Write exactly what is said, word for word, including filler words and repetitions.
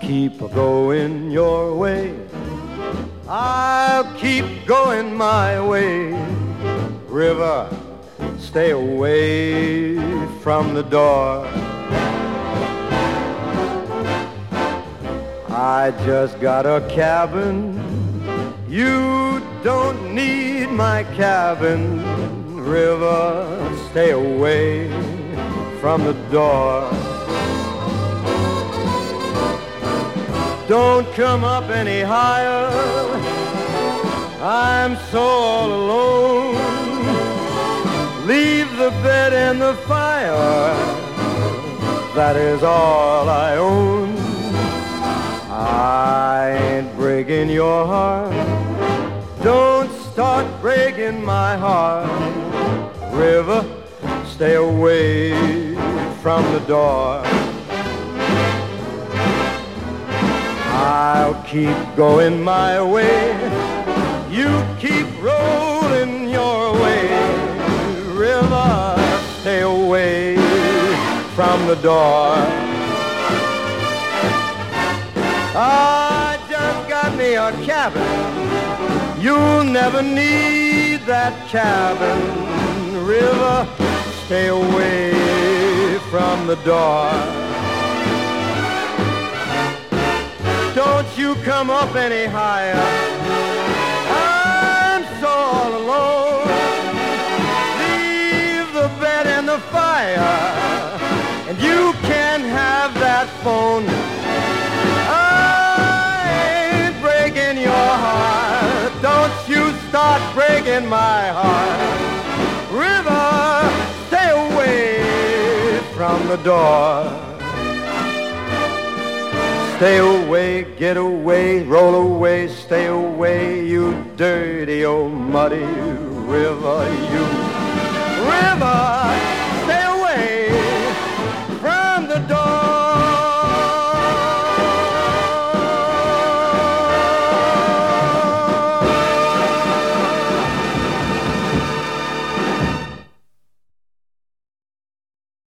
keep going your way. I'll keep going my way. River, stay away from the door. I just got a cabin. You don't need my cabin. River, stay away from the door. Don't come up any higher. I'm so all alone. Leave the bed and the fire. That is all I own. I ain't breaking your heart. Don't start breaking my heart. River, stay away from the door. I'll keep going my way. You keep rolling your way. River, stay away from the door. I just got me a cabin. You'll never need that cabin. River, stay away from the door. Don't you come up any higher. I'm so all alone. Leave the bed and the fire, and you can have that phone. I ain't breaking your heart. Don't you start breaking my heart. River, stay away from the door. Stay away, get away, roll away, stay away, you dirty old muddy river, you